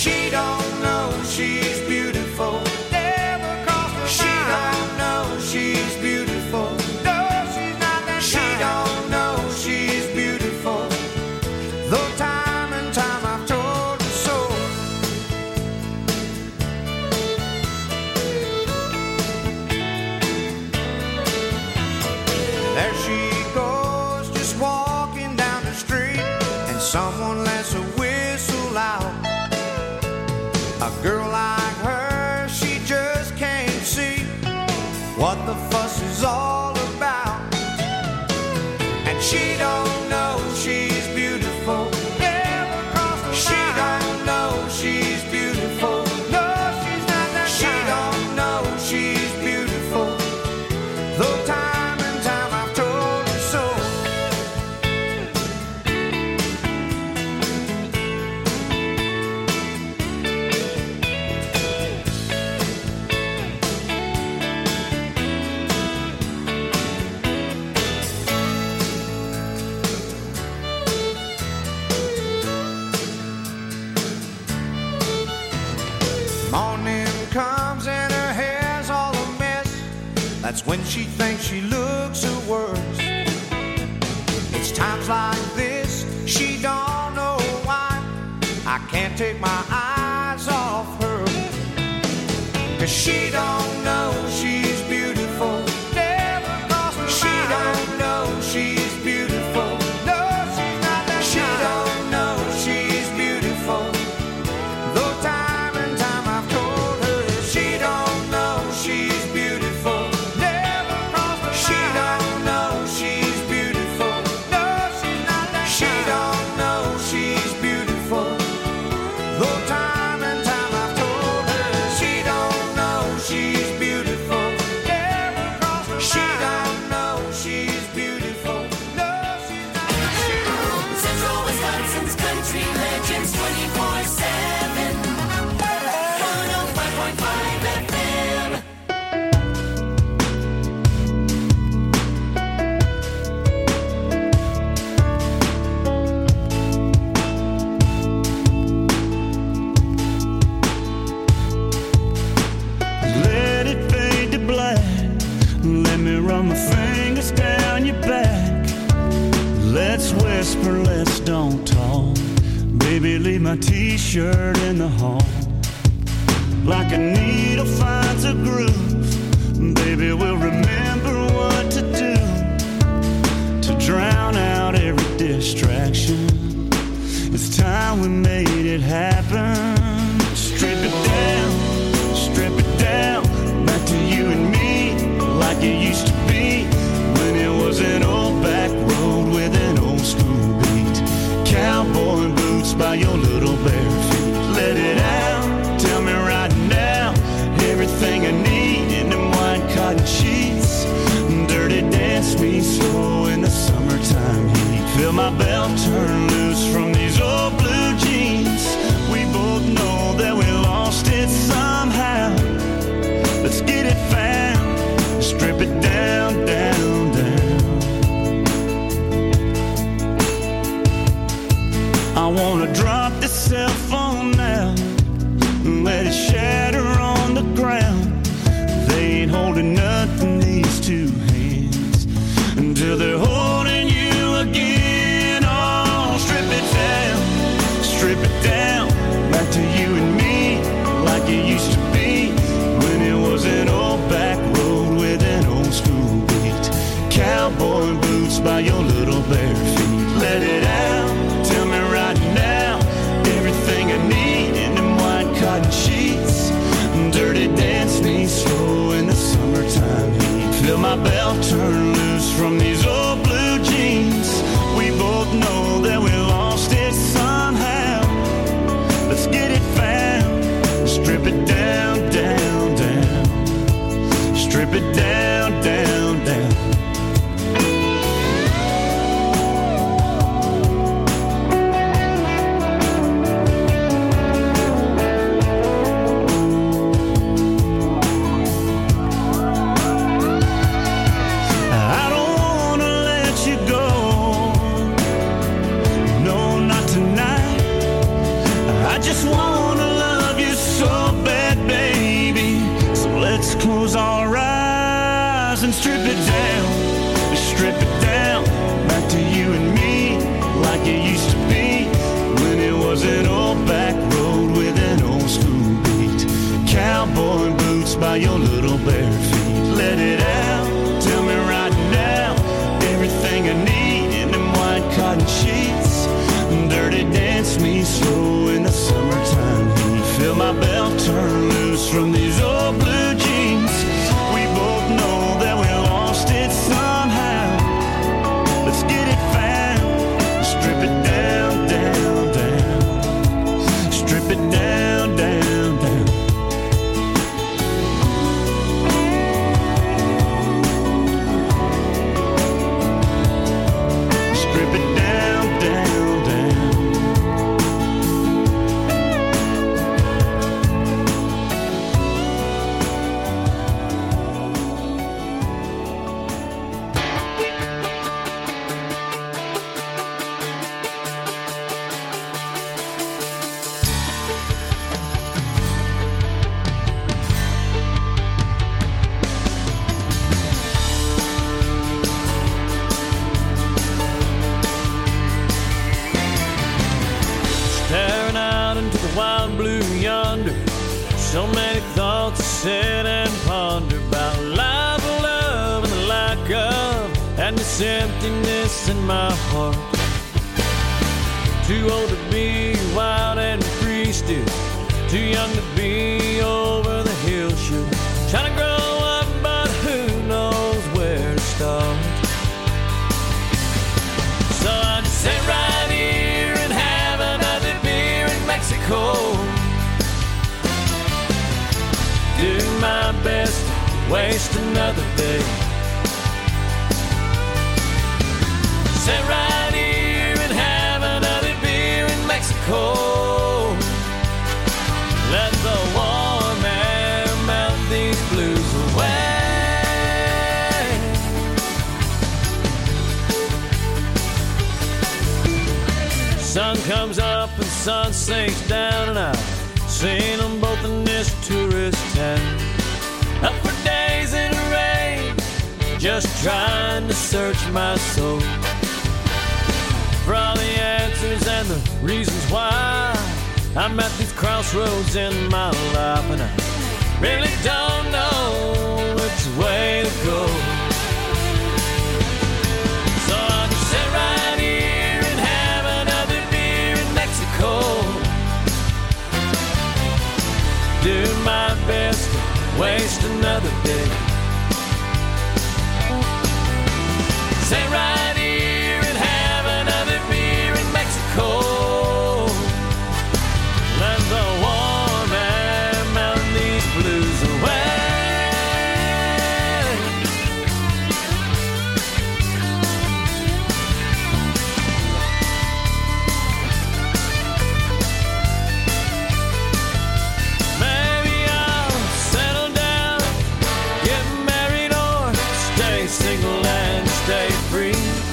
she don't know she's beautiful. Never crossed her she mind. Don't know she's beautiful. No, she's not that she kind. Don't know she's beautiful. Though time and time I've told her so. There she goes, just walking down the street, and someone lets a whistle out. A girl like her, she just can't see what the fuss is all about. And she don't know she's beautiful. Never crossed her mind. She don't know she's beautiful. No, she's not that she kind. Don't know she's beautiful. Though time and time I've told her so. Morning comes and her hair's all a mess. That's when she thinks she looks her worst. It's times like this she don't know why I can't take my eyes off her. 'Cause she don't know she's beautiful. Never crossed her mind. She don't know she's beautiful. No, she's not that she kind. Don't know she's beautiful. Though time and time I've told her she don't know she's beautiful. Never crossed her mind. She don't know she's beautiful. No, she's not that she kind. Don't know she's beautiful. Though time and time I've told her she don't know she's beautiful. Never crossed her mind. She don't know she's beautiful. No, she's not that she kind. Central Wisconsin's country legends 24/7. 105.5 FM. Let it fade to black. Let me run my fingers down your back. Let's whisper, let's don't talk. Baby, leave my t-shirt in the hall. Like a needle finds a groove, baby, we'll remember what to do to drown out every distraction. It's time we made it happen. Strip it down, back to you and me, like it used to be when it was an old back road with an old school beat. Cowboy boots by your little bare feet. Let it out, tell me right now, everything I need in them white cotton sheets. Dirty dance me slow in the summertime heat. Feel my belt turn loose from these old blue jeans. We both know that we lost it somehow. Let's get it found, strip it down, down, down. I wanna drop this cell phone now and let it shatter on the ground. They ain't holding nothing, these two hands, until they're holding you again. Oh, strip it down, back to you and me, like it used to be when it was an old back road with an old school beat. Cowboy boots by your little bare feet. Let it out, tell me right now, everything I need in them white cotton sheets. Dirty dance me slow in the summertime heat. Feel my belt turn loose from these old blue and strip it down, back to you and me, like it used to be, when it was an old back road with an old school beat. Cowboy boots by your little bare feet. Let it out, tell me right now, everything I need in them white cotton sheets. Dirty dance me slow in the summertime heat. Feel my belt turn loose from these old blue jeans. We both know that we lost it somehow. Let's get it found. Strip it down, down, down. Strip it down, down, down. Strip it down, down, down. Staring out into the wild blue yonder, so many thoughts to sit and ponder about life, love, and the lack of, and this emptiness in my heart. Too old to be wild and free still, too young to be over the hill shoot. Trying to grow up, but who knows where to start. So I just sit right here and have another beer in Mexico. Do my best to waste another day. Sit right here and have another beer in Mexico. Let the warm air melt these blues away. Sun comes up and sun sinks down, and I've seen them both in this tourist town. Up for days in the rain, just trying to search my soul for all the answers and the reasons why I'm at these crossroads in my life, and I really don't know which way to go. So I'll just sit right here and have another beer in Mexico. Do my best to waste another day. Sit right here and have another beer in Mexico. Let the warm air melt these blues away. Maybe I'll settle down, get married, or stay single and stay free.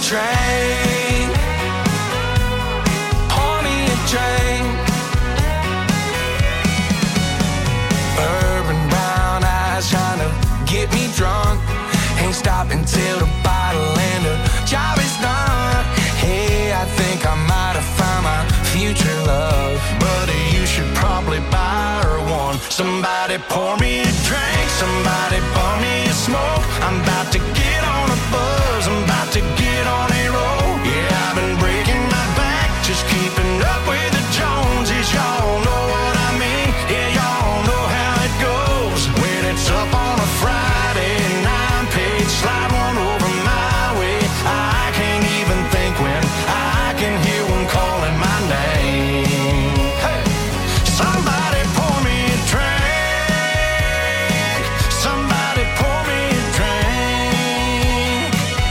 drink. Pour me a drink. Urban brown eyes trying to get me drunk. Ain't stopping till the bottle and the job is done. Hey, I think I might have found my future love. Buddy, you should probably buy her one. Somebody pour me a drink. Somebody pour me a smoke. I'm about to get on a buzz. I'm about to get on a roll. Yeah, I've been breaking my back, just keeping up with the Joneses. Y'all know what I mean. Yeah, y'all know how it goes. When it's up on a Friday and I'm paid, slide one over my way. I can't even think when I can hear one calling my name. Hey, somebody pour me a drink. Somebody pour me a drink.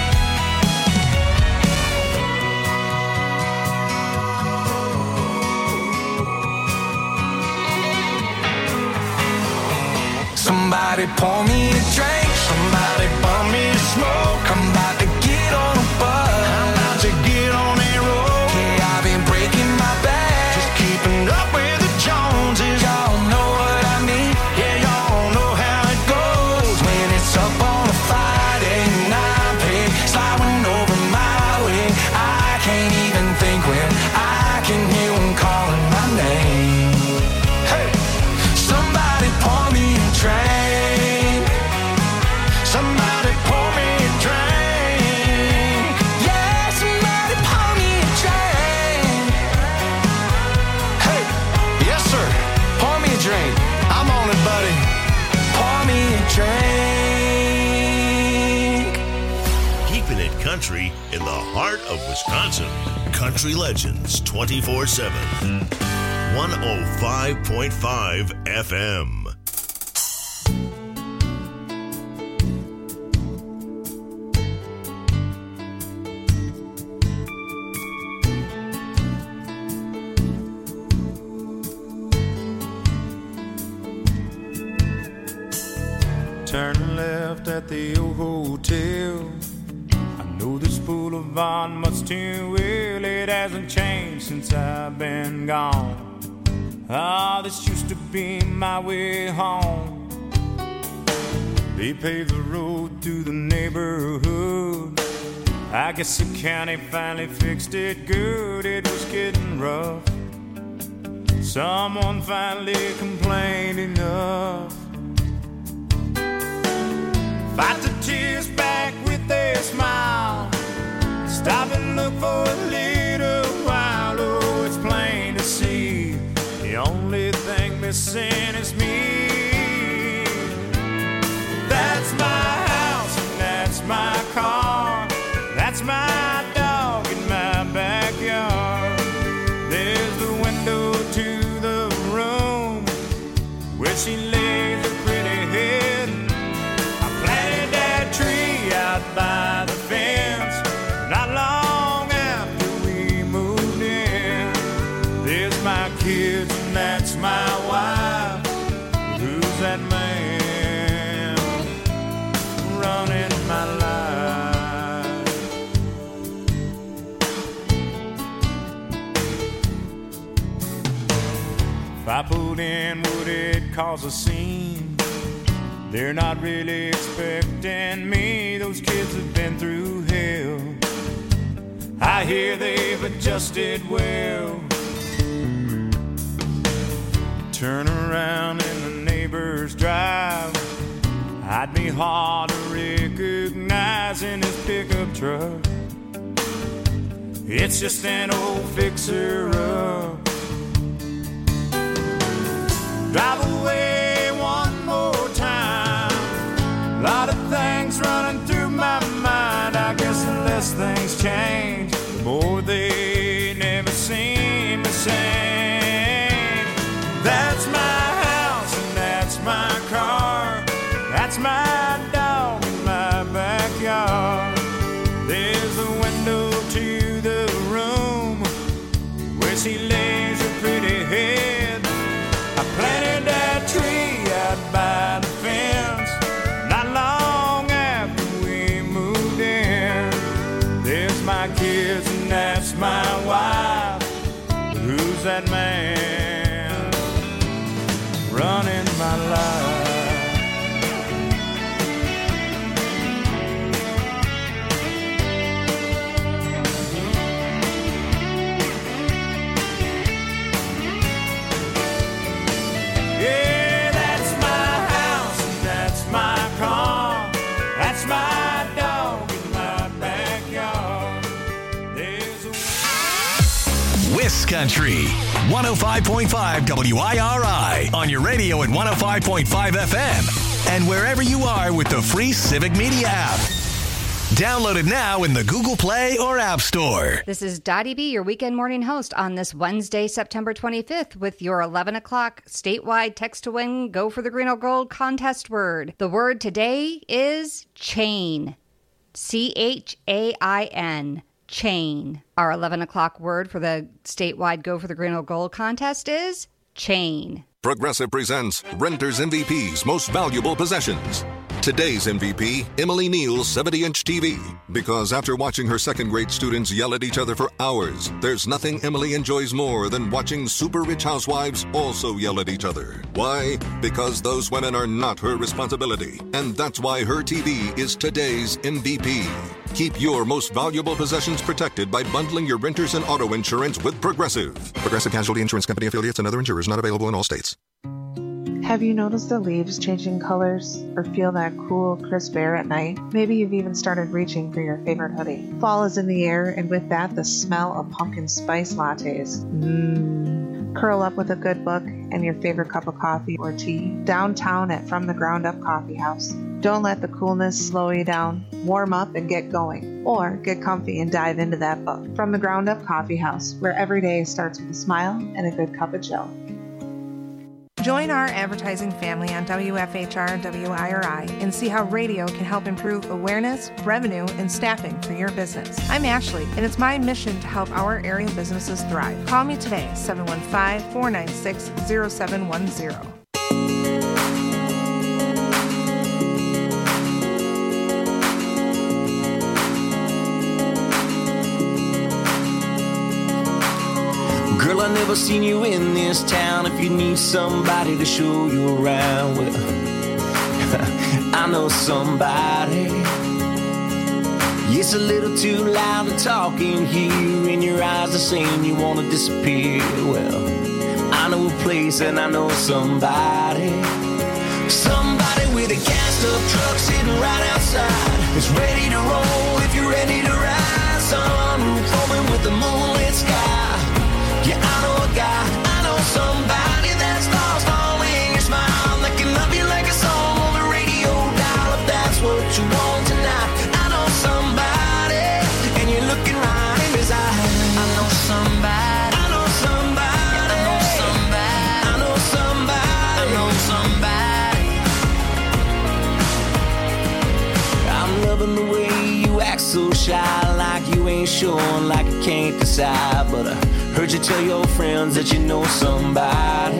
Somebody pour me a drink. Somebody pour me a smoke. I'm about to get on a bus. I'm about to get on a roll. Yeah, I've been breaking my back, just keeping up with the Joneses. Y'all know what I mean. Yeah, y'all know how it goes. When it's up on a Friday and I'm paid, sliding over my way. I can't even think when I can hear one calling my name. Hey, somebody pour me a drink. Somebody pour me a drink. Yeah, somebody pour me a drink. Hey, yes sir, pour me a drink. I'm on it, buddy. Pour me a drink. Keeping it country in the heart of Wisconsin. Country Legends 24/7. 105.5 FM. Turn left at the old hotel. I know this boulevard much too well. It hasn't changed since I've been gone. Ah, this used to be my way home. They paved the road through the neighborhood. I guess the county finally fixed it good. It was getting rough. Someone finally complained enough. Fight the tears back with their smile. Stop and look for a little while. Oh, it's plain to see. The only thing missing is me. That's my house and that's my car. That's my dog in my backyard. There's the window to the room where she lays her pretty head. I planted that tree out by the fence not long after we moved in. There's my kids and that's my wife. Who's that man running my life? If I put in, would it cause a scene? They're not really expecting me. Those kids have been through hell. I hear they've adjusted well. Turn around in the neighbor's drive. I'd be hard to recognize in his pickup truck. It's just an old fixer-up. Drive away one more time. Lot of things running through my mind. I guess the less things change, the more they never seem the same. That's my house and that's my car. That's my dog in my backyard. There's a window to the room where she lays her pretty head. I planted that tree out by the fence not long after we moved in. There's my and that's my wife. But who's that man running my life? Yeah, that's my house and that's my car. That's my dog in my backyard. There's a Wiss Country, 105.5 WIRI on your radio at 105.5 FM and wherever you are with the free Civic Media app. Download it now in the Google Play or App Store. This is Dottie B, your weekend morning host on this Wednesday, September 25th with your 11 o'clock statewide text to win Go for the Green or Gold contest word. The word today is chain. CHAIN. Chain. Our 11 o'clock word for the statewide Go for the Green or Gold contest is chain. Progressive presents Renter's MVP's Most Valuable Possessions. Today's MVP, Emily Neal's 70-inch TV. Because after watching her second-grade students yell at each other for hours, there's nothing Emily enjoys more than watching super-rich housewives also yell at each other. Why? Because those women are not her responsibility. And that's why her TV is today's MVP. Keep your most valuable possessions protected by bundling your renters and auto insurance with Progressive. Progressive Casualty Insurance Company affiliates and other insurers not available in all states. Have you noticed the leaves changing colors or feel that cool, crisp air at night? Maybe you've even started reaching for your favorite hoodie. Fall is in the air, and with that, the smell of pumpkin spice lattes. Curl up with a good book and your favorite cup of coffee or tea downtown at From the Ground Up Coffee House. Don't let the coolness slow you down. Warm up and get going. Or get comfy and dive into that book. From the Ground Up Coffee House, where every day starts with a smile and a good cup of joe. Join our advertising family on WFHR WIRI and see how radio can help improve awareness, revenue, and staffing for your business. I'm Ashley, and it's my mission to help our area businesses thrive. Call me today, 715-496-0710. Girl, I never seen you in this town. If you need somebody to show you around, well, I know somebody. It's a little too loud to talk in here, and your eyes are saying you want to disappear. Well, I know a place and I know somebody. Somebody with a gassed-up truck sitting right outside. It's ready to roll if you're ready to ride. Sunroof open with the moonlit sky. Yeah, I know a guy, I know somebody that's lost all in your smile. That can love you like a song on the radio dial. If that's what you want tonight, I know somebody, and you're looking right in his eyes. I know somebody, I know somebody, I know somebody, I know somebody, I know somebody. I'm loving the way you act so shy, like you ain't sure, like you can't decide, but heard you tell your friends that you know somebody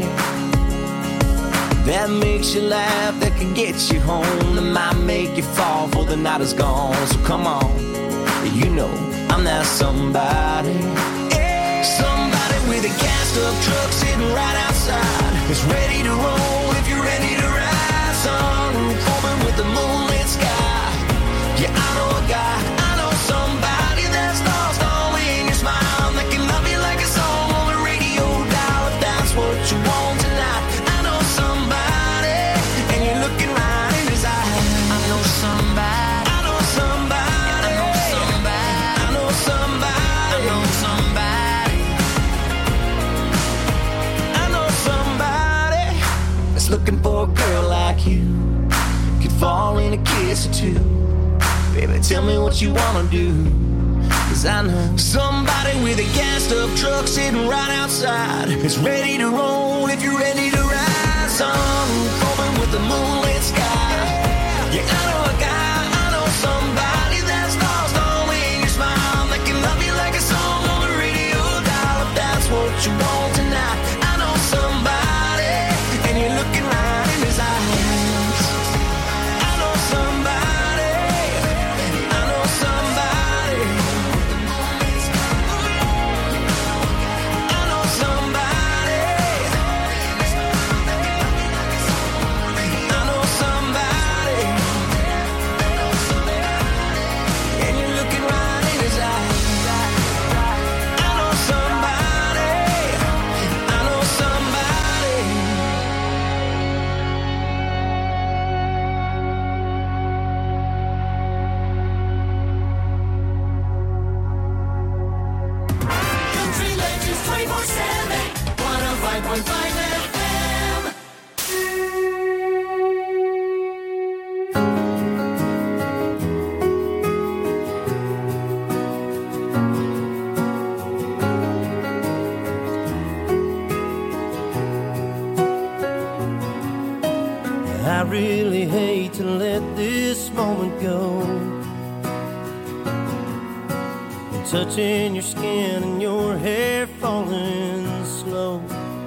that makes you laugh, that can get you home, that might make you fall before the night is gone. So come on, you know I'm that somebody. Somebody with a gassed-up truck sitting right outside. It's ready to roll if you're ready to ride. Sunroof open with the moonlit sky. Yeah, I know a guy, I know somebody that's lost all in your smile. That can love you like a song on the radio dial. If that's what you want tonight, I know somebody, and you're looking right in his eyes. I know somebody, I know somebody, I know somebody, I know somebody, I know somebody, I know somebody that's looking for a girl like you. Could fall in a kiss or two. Baby, tell me what you wanna do, 'cause I know somebody with a gassed-up truck sitting right outside. It's ready to roll if you're ready to ride. Sunroof open with the moonlit sky. Yeah, I know a guy, I know somebody that's lost all in your smile. That can love you like a song on the radio dial. If that's what you want tonight, I know somebody, and you're looking right in his eyes. I know somebody, I know somebody, I 105.5 FM. I really hate to let this moment go. And touching your skin and your hair falling slow.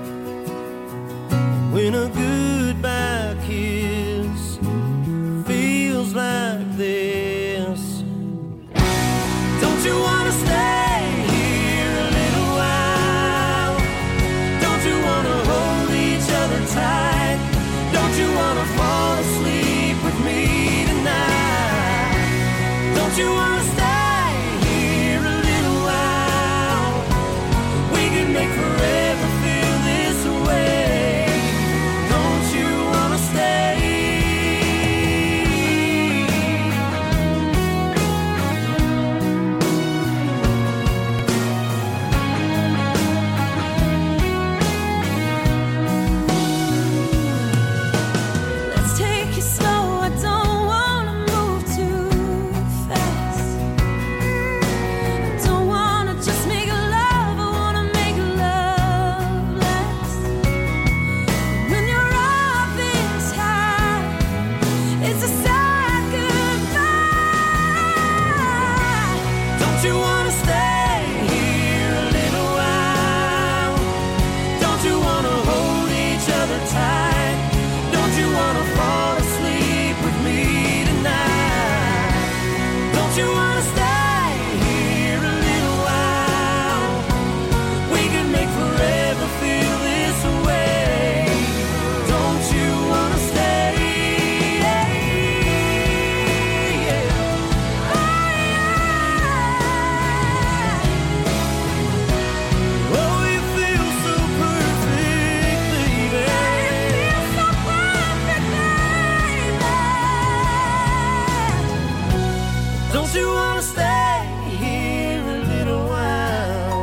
When a goodbye kiss feels like this. Don't you wanna stay here a little while? Don't you wanna hold each other tight? Don't you wanna fall asleep with me tonight? Don't you wanna stay here a little while? We can make forever feel this way. Don't you wanna stay? Let's take it slow. I don't wanna move too fast. I don't wanna just make love. I wanna make love last. When you're up this high, it's a sad goodbye. Don't you wanna stay here a little while? Don't you wanna hold each other tight? Don't you wanna fall asleep with me tonight? Don't you wanna stay here a little while? We can make forever feel this way. Don't you wanna stay? Oh, you feel so perfect, baby. Don't you wanna stay here a little while?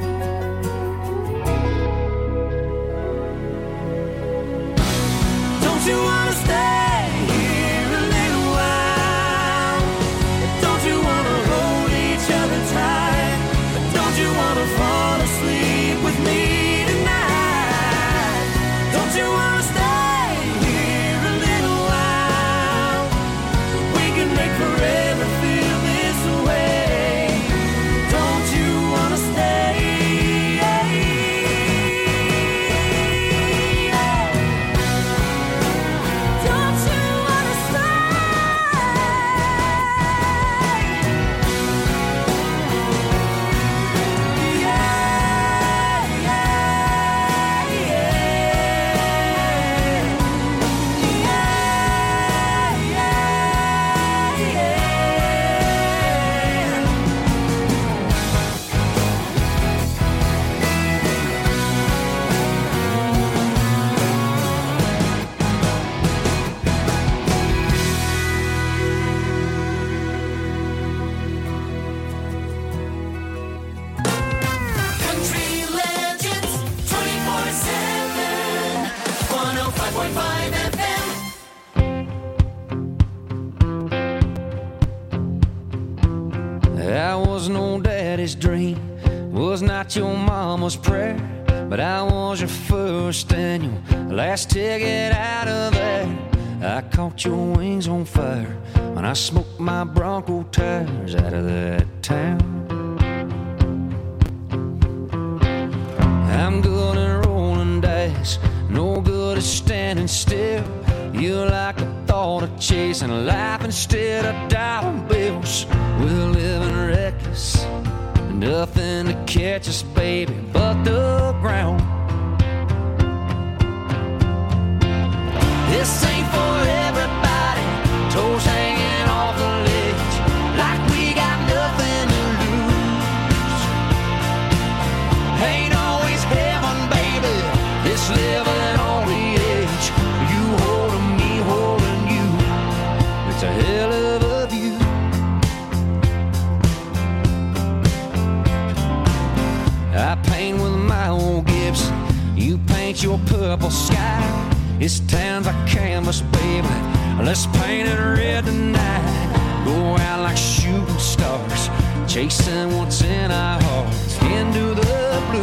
Don't you wanna stay here a little while? Don't you wanna hold each other tight? Don't you wanna fall asleep with me tonight? Don't you wanna stay here a little while? We can make forever feel this way. Don't you wanna stay? Don't you wanna Country Legends 24/7 105.5 FM. I was no daddy's dream, was not your mama's prayer, but I was your first and your last ticket out of there. I caught your wings on fire when I smoked my Bronco tires out of that town. I'm good at rolling dice, no good at standing still. You're like a thought of chasing life instead of dollar bills. We're living reckless, nothing to catch us, baby, but the ground. This ain't for everybody, toes hanging off the ledge, like we got nothing to lose. Ain't always heaven, baby, this living on the edge. You holding me, holding you, it's a hell of a view. I paint with my old Gibson, paint your purple sky. This town's a canvas, baby. Let's paint it red tonight. Go out like shooting stars, chasing what's in our hearts. Into the blue.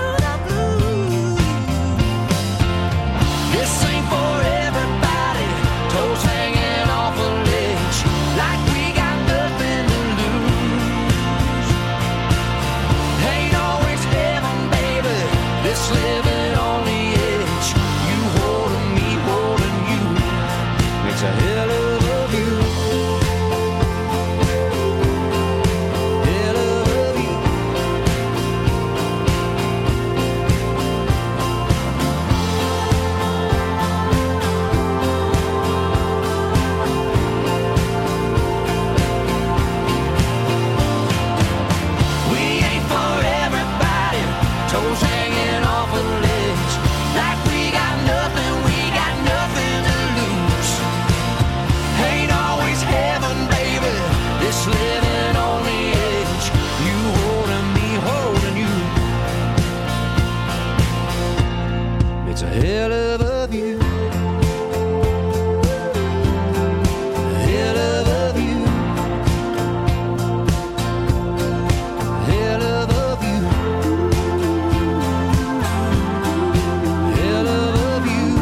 This ain't for everybody. Toes hanging off a ledge, like we got nothing to lose. Ain't always heaven, baby. This living on the edge. You holding me, holding you. Makes a hell of a view. Hell of a view. We ain't for everybody. Toes hanging off a ledge, like we got nothing to lose. Ain't always heaven, baby. This living on the edge. You holding me, holding you. It's a hell of a view. Hell of a view. Hell of a view. Hell of a view.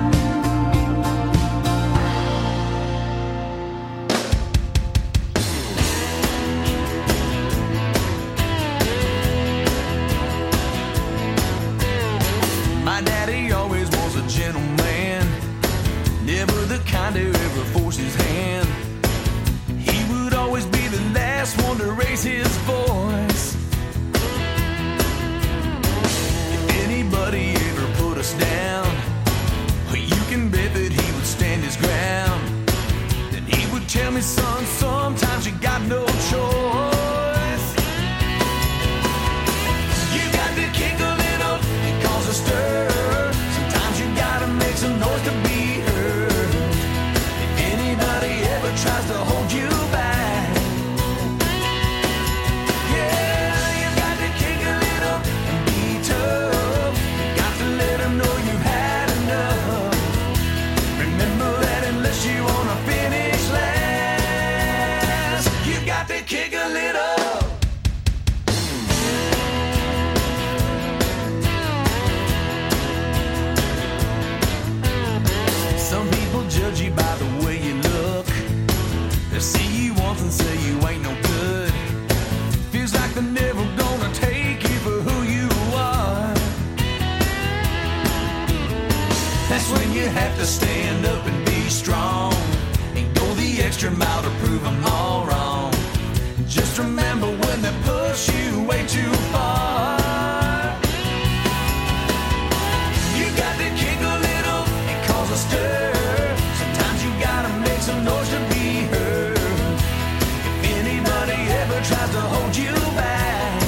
My daddy always was a gentleman, never the kind to ever force his hand. He would always be the last one to raise his voice. If anybody ever put us down, you can bet that he would stand his ground. Then he would tell me, son, sometimes you got no choice. You got to kick a little and cause a stir. Sometimes you gotta make some noise to be heard. If anybody ever tries to hold you back, yeah, you got to kick a little and be tough. You got to let them know you've had enough. Remember that unless you wanna finish last, you got to kick a little. Some people judge you by the way you look. They see you once and say you ain't no good. Feels like they're never gonna take you for who you are. That's when you have to stand up and be strong and go the extra mile to prove them all wrong. Just remember when they push you way too far. You got to kick a little and cause a stir. Sometimes you gotta make some noise to be heard. If anybody ever tries to hold you back,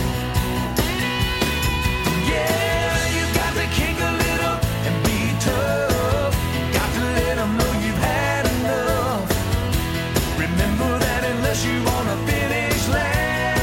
yeah, you got to kick a little and be tough. You got to let them know you've had enough. Remember that unless you wanna finish last,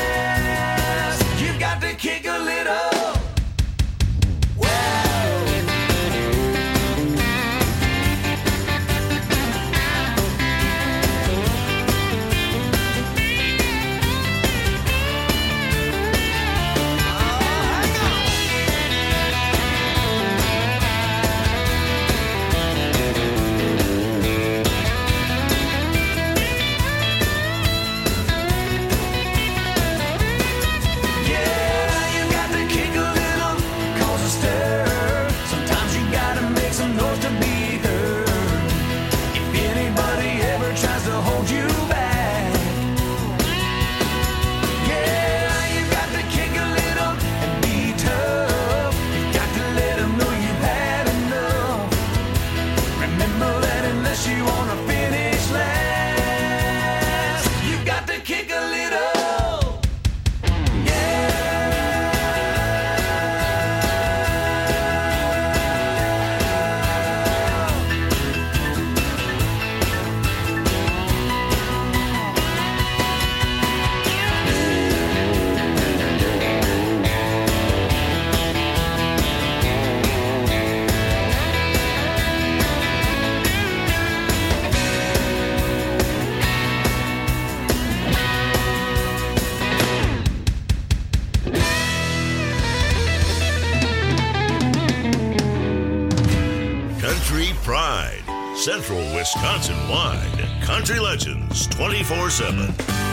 Central Wisconsin-wide. Country Legends 24/7.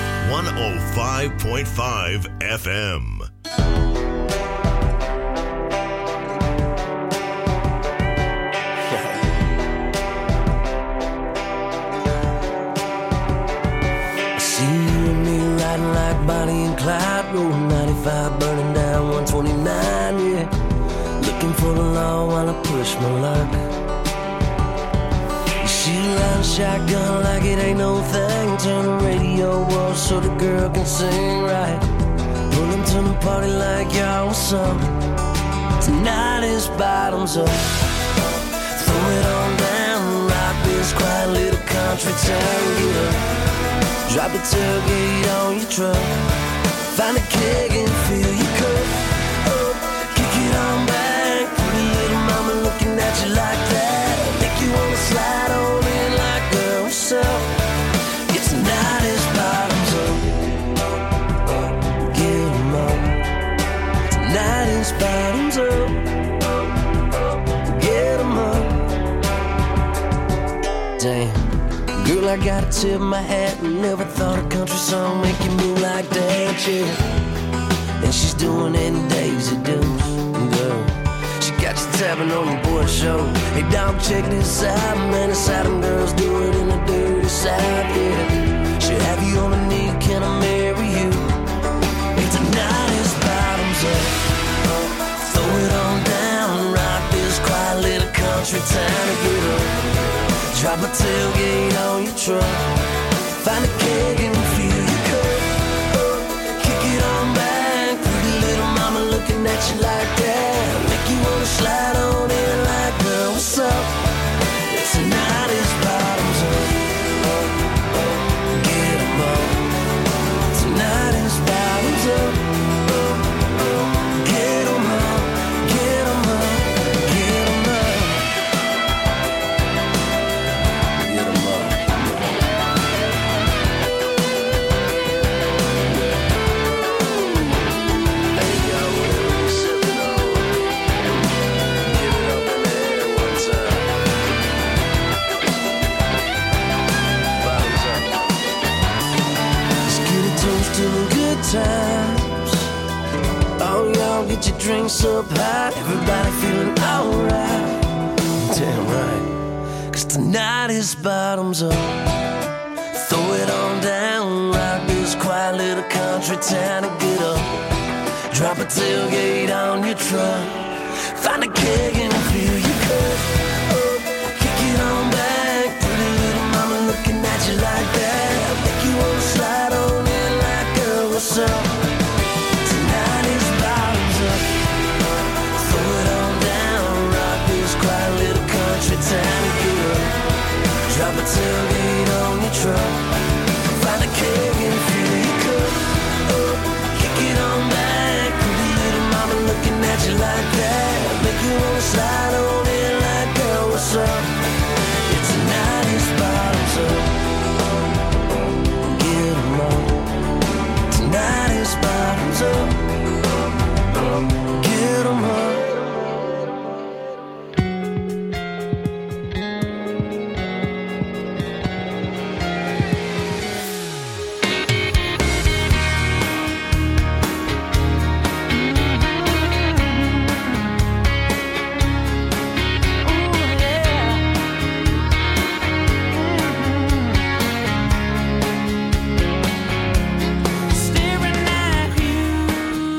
105.5 FM. Bonnie and Clyde, rolling 95, burning down 129, yeah. Looking for the law while I push my luck. She line shotgun like it ain't no thing. Turn the radio off so the girl can sing right. Pull them to the party like y'all, what's up? Tonight is bottoms up. Throw it on down, rock this quiet little country town, get up. Drop the tailgate on your truck. Find a keg and fill your cup. Oh, kick it on back. Pretty little mama looking at you like that. Make you wanna slide on in like, girl, what's up? It's tonight is bottoms up. Get 'em up. Tonight is bottoms up. Get 'em up. Damn. Girl, I gotta tip my hat. Never thought a country song make you move like that, yeah. And she's doing it in Daisy Dukes, girl. She got you tapping on your boy show. Hey, dog, check this out, man. It's how them girls do it in the dirty South, yeah. She'll have you on a knee, can I marry you? Hey, tonight is bottoms up. Throw it on down, rock this quiet little country town to get up. Drop a tailgate on your truck. Find a keg and fill your cup. Oh, kick it on back. Pretty little mama looking at you like that. Make you wanna slide on in like, girl, what's up? Tonight is bottoms up. Get 'em up. Tonight is bottoms up. Get 'em up. Get 'em up. Get 'em up. Times. Oh, y'all get your drinks up high. Everybody feeling alright. Damn right. 'Cause tonight is bottoms up. Throw it on down. Rock this quiet little country town and get up. Drop a tailgate on your truck. Find a keg and fill your cup. Oh, kick it on back. Pretty little mama looking at you like that. Make you wanna slide on in like, girl, what's up? Tonight is bottoms up. Throw it on down. Rock this quiet little country town and get up. Drop a tailgate on your truck. Find a keg and fill your cup. Oh, kick it on back. Pretty little mama looking at you like that. Make you wanna slide on in like, girl, what's up? It's tonight is bottoms up. Get 'em up. Tonight is bottoms up. Get 'em up. Staring at you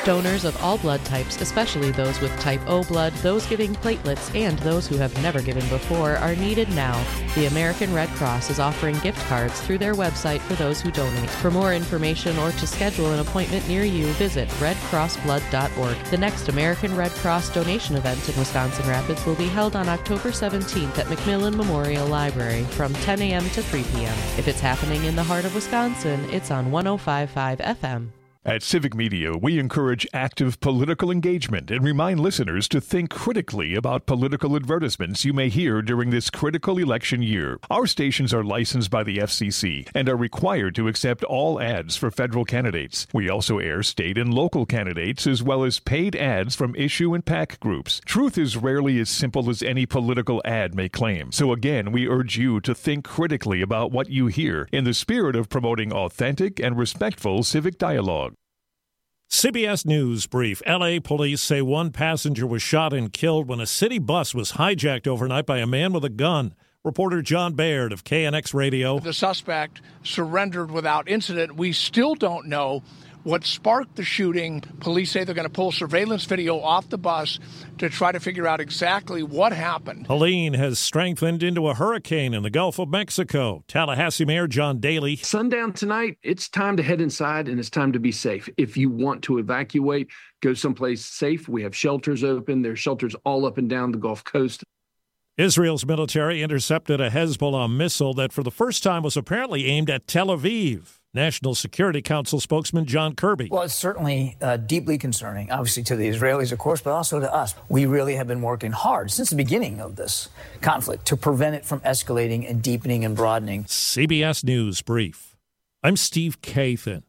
Donors of all blood types, especially those with type O blood, those giving platelets, and those who have never given before, are needed now. The American Red Cross is offering gift cards through their website for those who donate. For more information or to schedule an appointment near you, visit redcrossblood.org. The next American Red Cross donation event in Wisconsin Rapids will be held on October 17th at McMillan Memorial Library from 10 a.m. to 3 p.m. If it's happening in the heart of Wisconsin, it's on 105.5 FM. At Civic Media, we encourage active political engagement and remind listeners to think critically about political advertisements you may hear during this critical election year. Our stations are licensed by the FCC and are required to accept all ads for federal candidates. We also air state and local candidates as well as paid ads from issue and PAC groups. Truth is rarely as simple as any political ad may claim. So again, we urge you to think critically about what you hear in the spirit of promoting authentic and respectful civic dialogue. CBS News brief. L.A. police say one passenger was shot and killed when a city bus was hijacked overnight by a man with a gun. Reporter John Baird of KNX Radio. The suspect surrendered without incident. We still don't know what sparked the shooting. Police say they're going to pull surveillance video off the bus to try to figure out exactly what happened. Helene has strengthened into a hurricane in the Gulf of Mexico. Tallahassee Mayor John Daly. Sundown tonight, it's time to head inside and it's time to be safe. If you want to evacuate, go someplace safe. We have shelters open. There's shelters all up and down the Gulf Coast. Israel's military intercepted a Hezbollah missile that for the first time was apparently aimed at Tel Aviv. National Security Council spokesman John Kirby. Well, it's certainly deeply concerning, obviously to the Israelis, of course, but also to us. We really have been working hard since the beginning of this conflict to prevent it from escalating and deepening and broadening. CBS News brief. I'm Steve Kathan.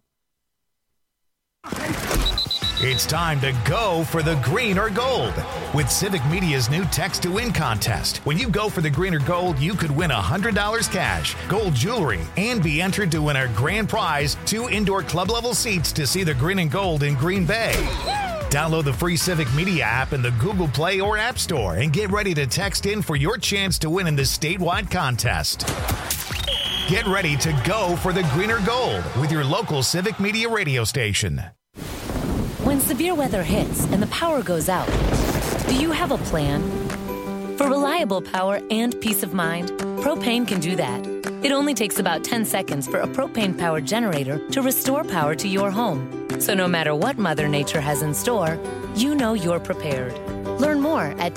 It's time to go for the green or gold with Civic Media's new Text to Win contest. When you go for the green or gold, you could win $100 cash, gold jewelry, and be entered to win our grand prize, 2 indoor club-level seats to see the green and gold in Green Bay. Download the free Civic Media app in the Google Play or App Store and get ready to text in for your chance to win in this statewide contest. Get ready to go for the green or gold with your local Civic Media radio station. When severe weather hits and the power goes out, do you have a plan? For reliable power and peace of mind, Propane can do that. It only takes about 10 seconds for a propane-powered generator to restore power to your home. So no matter what Mother Nature has in store, you know you're prepared. Learn more at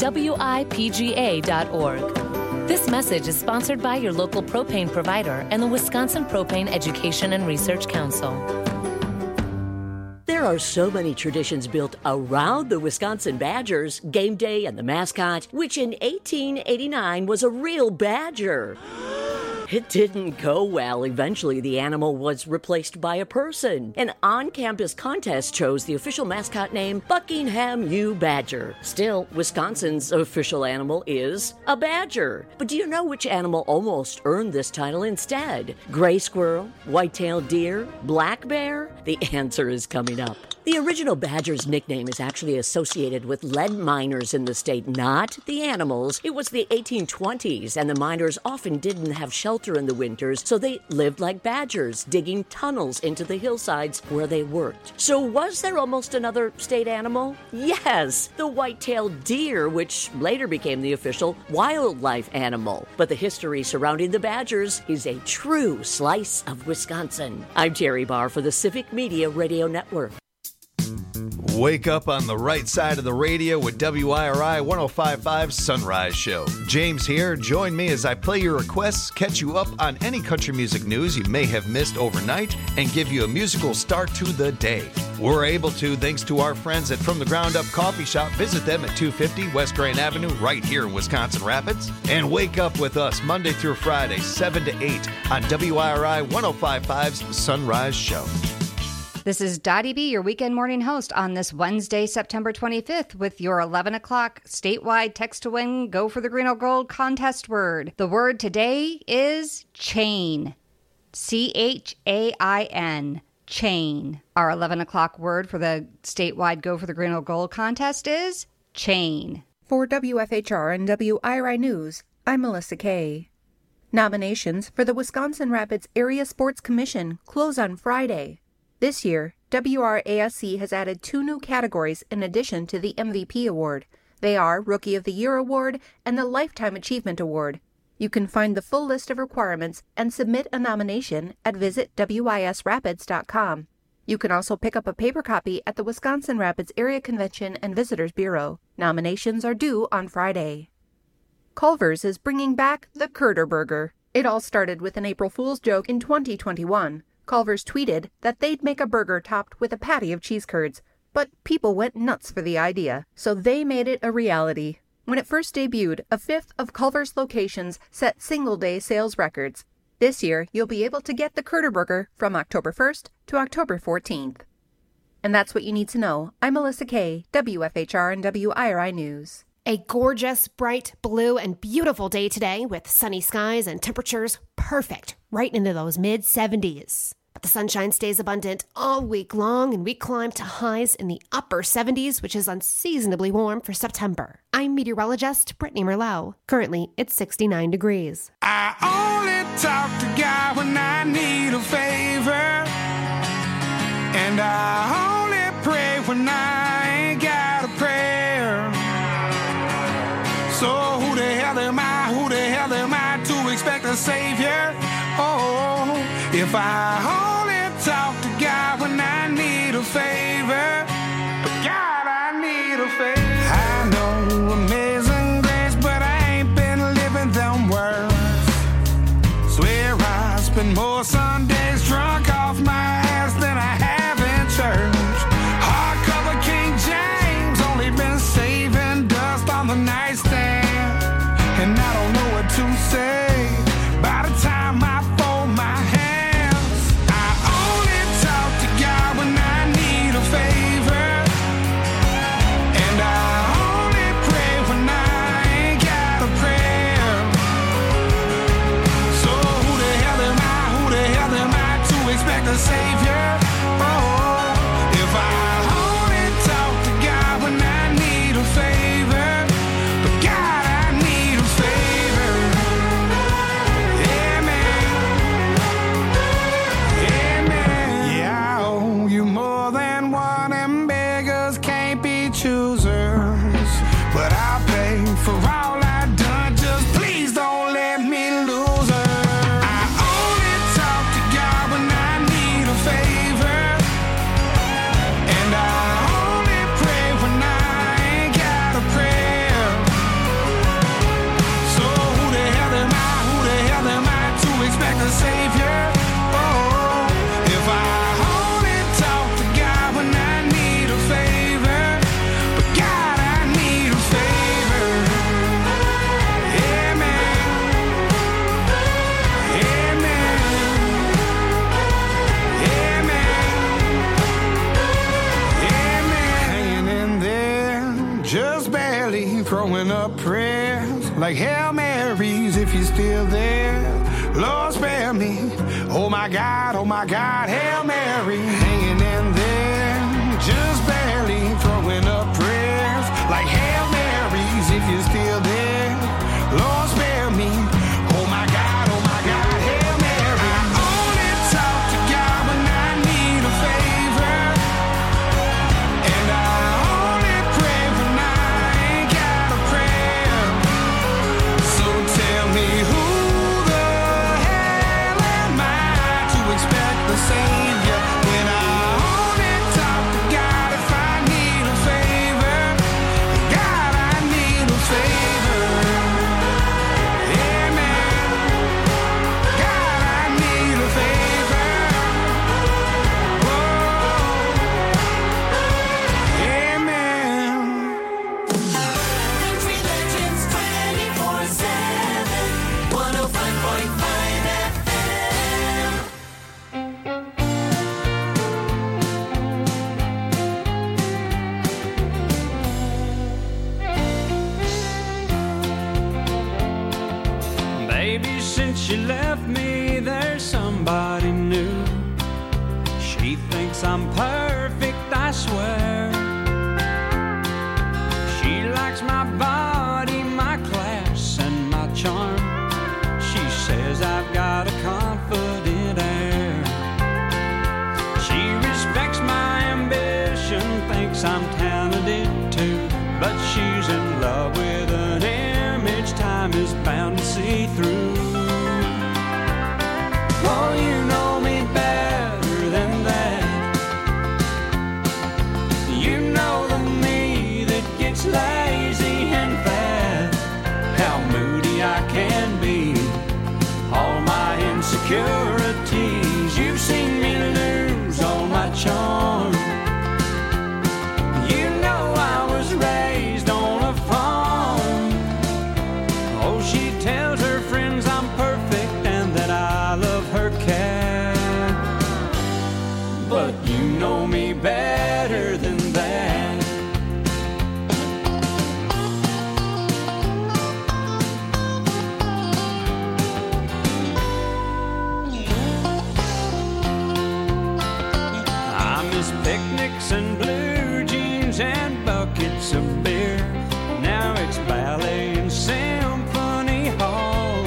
WIPGA.org. This message is sponsored by your local propane provider and the Wisconsin Propane Education and Research Council. There are so many traditions built around the Wisconsin Badgers, game day and the mascot, which in 1889 was a real badger. It didn't go well. Eventually, the animal was replaced by a person. An on-campus contest chose the official mascot name Buckingham U. Badger. Still, Wisconsin's official animal is a badger. But do you know which animal almost earned this title instead? Gray squirrel, white-tailed deer, black bear? The answer is coming up. The original badger's nickname is actually associated with lead miners in the state, not the animals. It was the 1820s, and the miners often didn't have shelter in the winters, so they lived like badgers, digging tunnels into the hillsides where they worked. So was there almost another state animal? Yes, the white-tailed deer, which later became the official wildlife animal. But the history surrounding the badgers is a true slice of Wisconsin. I'm Terry Barr for the Civic Media Radio Network. Wake up on the right side of the radio with WIRI 105.5 Sunrise Show. James here. Join me as I play your requests, catch you up on any country music news you may have missed overnight, and give you a musical start to the day. We're able to thanks to our friends at From the Ground Up Coffee Shop. Visit them at 250 West Grand Avenue right here in Wisconsin Rapids. And wake up with us Monday through Friday, 7 to 8 on WIRI 105.5's Sunrise Show. This is Dottie B, your weekend morning host on this Wednesday, September 25th, with your 11 o'clock statewide text to win Go for the Green or Gold contest word. The word today is chain. CHAIN. Chain. Our 11 o'clock word for the statewide Go for the Green or Gold contest is chain. For WFHR and WIRI News, I'm Melissa Kay. Nominations for the Wisconsin Rapids Area Sports Commission close on Friday. This year, WRASC has added 2 new categories in addition to the MVP Award. They are Rookie of the Year Award and the Lifetime Achievement Award. You can find the full list of requirements and submit a nomination at visitwisrapids.com. You can also pick up a paper copy at the Wisconsin Rapids Area Convention and Visitors Bureau. Nominations are due on Friday. Culver's is bringing back the Curder Burger. It all started with an April Fool's joke in 2021. Culver's tweeted that they'd make a burger topped with a patty of cheese curds, but people went nuts for the idea, so they made it a reality. When it first debuted, a fifth of Culver's locations set single-day sales records. This year, you'll be able to get the Curder Burger from October 1st to October 14th. And that's what you need to know. I'm Melissa Kay, WFHR and WIRI News. A gorgeous, bright, blue, and beautiful day today with sunny skies and temperatures perfect right into those mid-70s. But the sunshine stays abundant all week long, and we climb to highs in the upper 70s, which is unseasonably warm for September. I'm meteorologist Brittany Merlot. Currently, it's 69 degrees. I only talk to God when I need a favor, and I only pray when I ain't got a prayer. So who the hell am I to expect a savior? Oh, if I only talk to God when I need a favor, God, I need a favor. I know amazing grace, but I ain't been living them words. Swear I spend more Sundays drunk off my ass than I have in church. Hardcover King James, only been saving dust on the nightstand, and I don't know what to say by the time I fold my hands. I only talk to God when I need a favor, and I only pray when I ain't got a prayer. So who the hell am I to expect a savior? Oh, if I only talk to God when I need a favor, but God, I need a favor. Yeah, I owe you more than one, and beggars can't be choosers. But I'll pay for all I've done, just please don't let me lose her. I only talk to God when I need a favor, and I only pray when I ain't got a prayer. So who the hell am I to expect a savior? Oh, if I only talk to God when I need a favor, but God, I need a favor. Amen. Amen. Amen. Hanging in there, just barely throwing up prayers like Hail Marys if you're still there. Lord, spare me. Oh my God, Hail Mary. Hanging in there, just barely throwing up prayers like Hail Marys if you're still there. Lord, spare me. Oh my God, Hail Mary. I only talk to God when I need a favor, and I only pray when I ain't got a prayer. So tell me who the hell am I to expect the savior when I only talk to God if I need a favor? God, I need a favor. Amen. God, I need a favor. Whoa. Amen. Country Legends 24/7, 105.5 FM. Baby, since you left me, there's somebody new. She thinks I'm perfect, I swear. She likes my body, my class, and my charm. She says I've got a confident air. She respects my found to see through. Oh, you know me better than that. You know the me that gets lazy and fat. How moody I can be, all my insecurities. You've seen me lose all my charm. You know I was raised on a farm. Oh, she tells her friends I'm perfect and that I love her cat. But you know me better than that. I miss picnics and blue jeans and buckets of beer. Now it's ballet and symphony hall.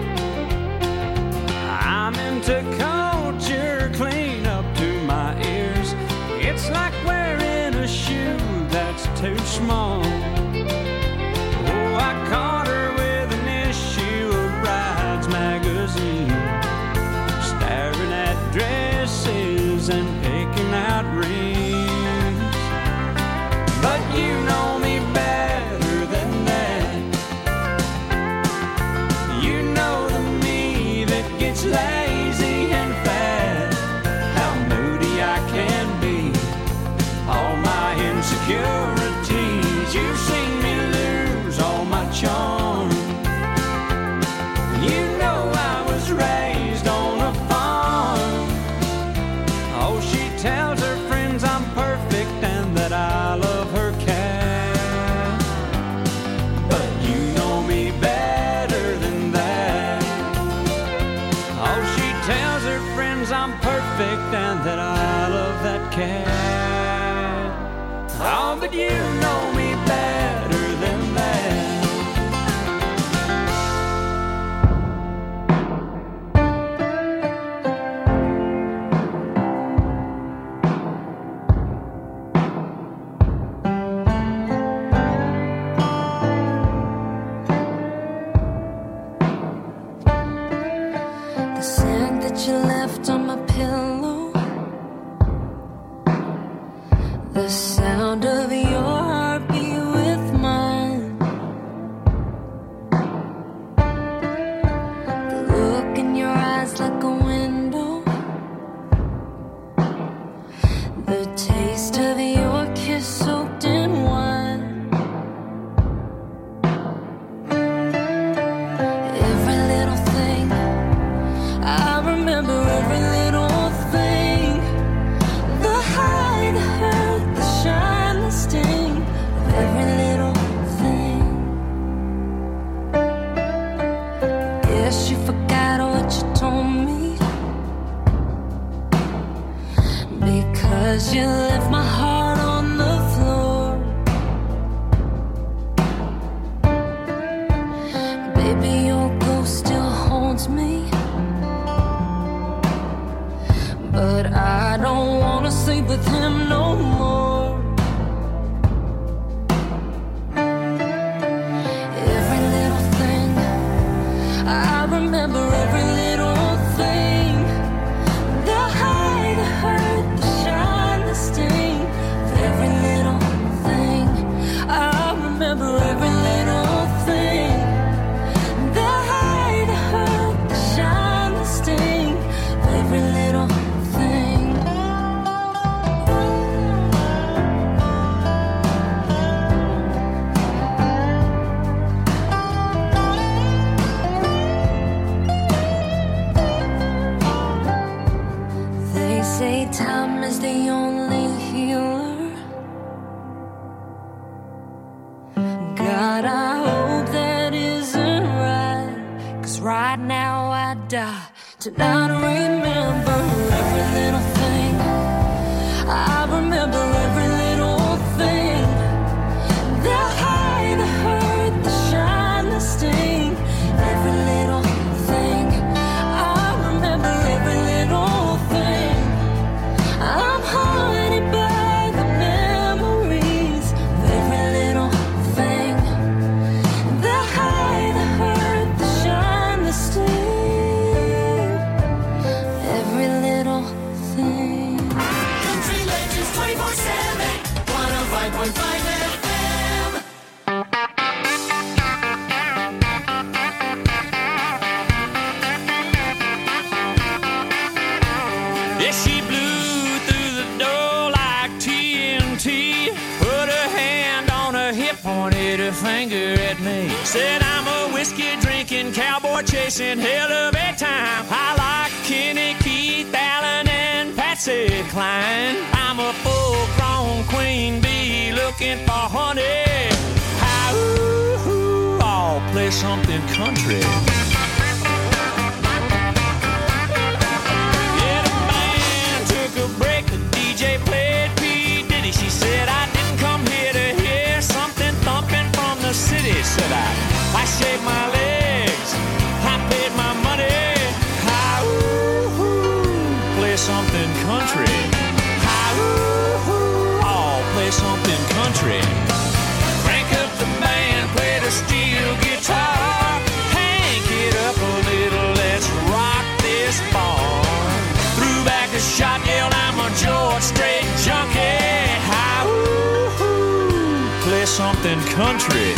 I'm into culture clean up to my ears. It's like wearing a shoe that's too small. Oh, I caught her with an issue of Rides magazine, staring at dresses and picking out rings. But you know me better than that. You know the me that gets lazy and fat. How moody I can be, all my insecurities. You've seen me lose all my charm. You know I was raised on a farm. Oh, she tells her friends I'm perfect and that I love her cat. But you know me better than that. Oh, she tells her friends I'm perfect and that I love that cat. Oh, but you know me better than that. The sand that you left on my pillow, the sound of your heartbeat with mine, the look in your eyes like a window, the taste of your kiss soaked in wine. Every little thing, I remember every little thing. The high, the hurt, the shine, the sting of every little thing. Guess you forgot what you told me, because you left my heart on the floor. Baby, your ghost still haunts me, but I don't wanna sleep with him no more. Every little thing, I remember every little thing. The high, the hurt, the shine, the sting of every little thing. I remember every little thing. The high, the hurt, the shine, the sting of every little thing. They say time is the only healer. God, I hope that isn't right, 'cause right now I die to not remember every little thing. I remember every little thing. The high, the hurt, the shine, the sting, every little thing. I remember every little thing. I'm haunted by the memories of every little thing. The high, the hurt, me. Said I'm a whiskey drinking, cowboy chasing hell of a time. I like Kenny, Keith, Allen, and Patsy Cline. I'm a full-grown queen bee looking for honey. I'll play something country. Yeah, the band took a break. The DJ played P. Diddy. She said, I didn't come here to hear something thumping from the city. Said I shaved my legs. I paid my money. Play something country. I'll play something country. Crank up the band, play the steel guitar. Hank it up a little, let's rock this bar. Threw back a shot, yelled, I'm a George Strait junkie. Play something country.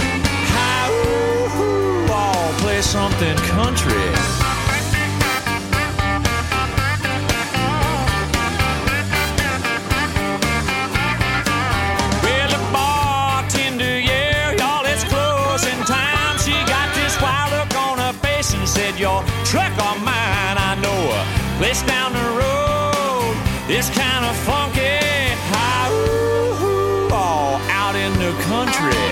I'll play something country. Said your truck or mine, I know a place down the road. It's kind of funky. All out in the country.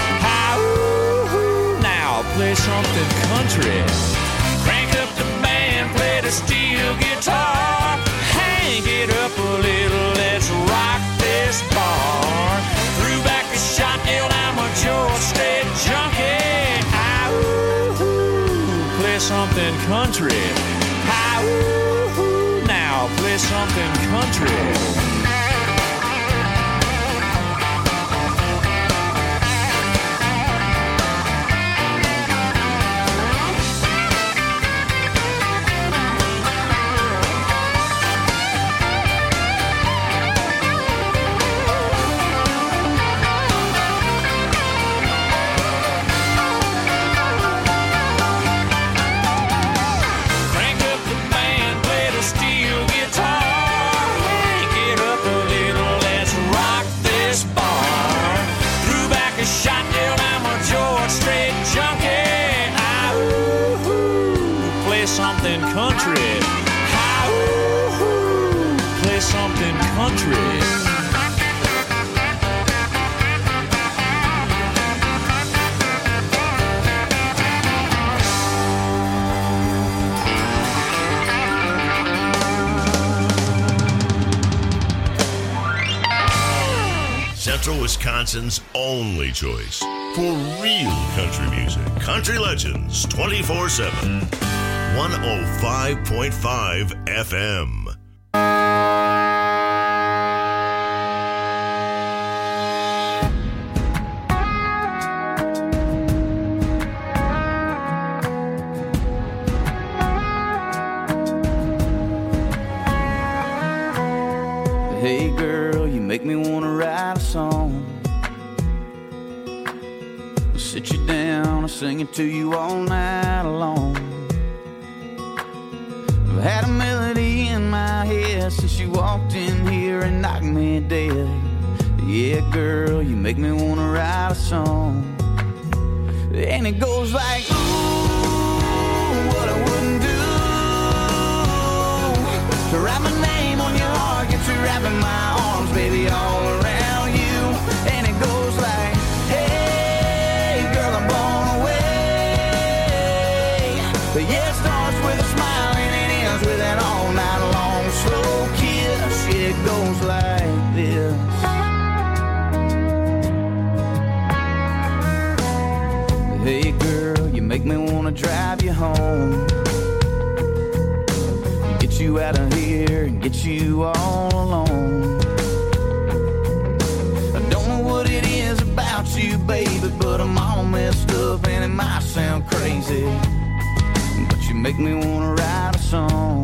Now play something country. Crank up the band, play the steel guitar. Hang it up a little, let's rock this bar. Threw back a shot, yelled, I'm a George Strait junkie. Play something country. Now play something country. Something country. Play something country. Central Wisconsin's only choice for real country music. Country Legends 24/7. 105.5 FM. Hey girl, you make me wanna write a song. I'll sit you down and sing it to you all night long. I've had a melody in my head since you walked in here and knocked me dead. Yeah, girl, you make me wanna write a song. And it goes like, ooh, what I wouldn't do to write my name on your heart, get you wrapping my arms, baby, all around you. And it goes like, hey, girl, I'm blown away. But yeah, it starts with a smile with an all-night long slow kiss. It goes like this. Hey girl, you make me wanna drive you home, get you out of here and get you all alone. I don't know what it is about you, baby, but I'm all messed up and it might sound crazy, but you make me wanna write a song.